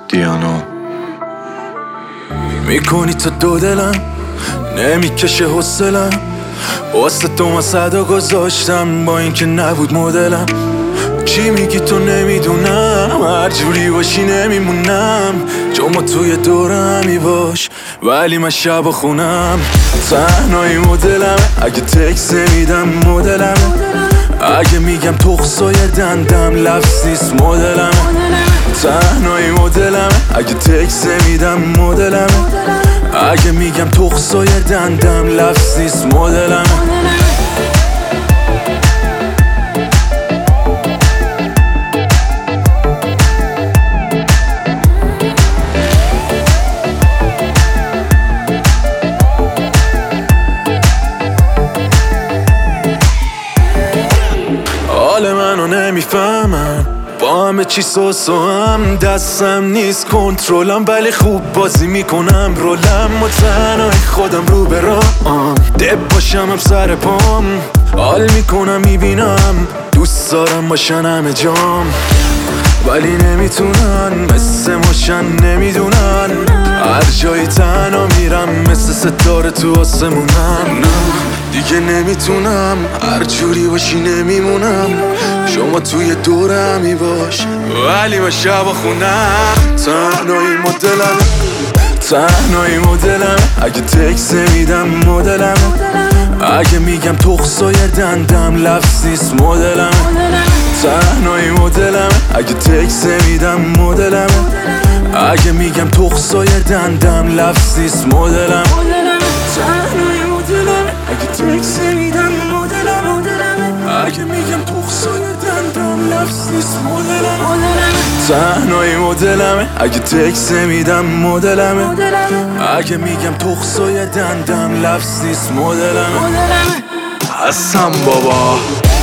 دیانو میکنی تا دو دلم نمیکشه حوصلم واسه تو من صدا گذاشتم با اینکه نبود مدلم چی میگی تو نمیدونم هر جوری باشی نمیمونم چون ما توی دورمی باش ولی من شب خونم تنهایی مدلم اگه تکس میدم مدلم اگه میگم تخصای دندم لفظ نیست مدلم تنهایی مدلم اگه تکس میدم مدلم اگه میگم تخصای دندم لفظ نیست مدلم حال منو نمیفهمن با همه چی سوسوام دستم نیست کنترلم ولی خوب بازی میکنم رولم و تنهای خودم رو به رام دب باشم هم سر پام حال میکنم میبینم دوست دارم باشن همه جام ولی نمیتونن مثل ماشن نمیدونن هر جایی تنها میرم مثل ستاره تو آسمونم دیگه نمیتونم هر جوری باشی نمیمونم شما توی دورمی باش ولی من شب خونم تنهایی مدلم تنهایی مدلم اگه تکس میدم مدلم اگه میگم تخصای دندم لفظ نیست مدلم تنهایی مدلم اگه تکس میدم مدلم اگه میگم تخصای دندم لفظ نیست مدلم تنهایی مدلم اگه تکس میدم مدلم اگه میگم تخصای دندم لفظ نیست مدلم تنهایی مدلم اگه تکس میدم مدلم اگه میگم تخصای دندم لفظ نیست مدلم هستم بابا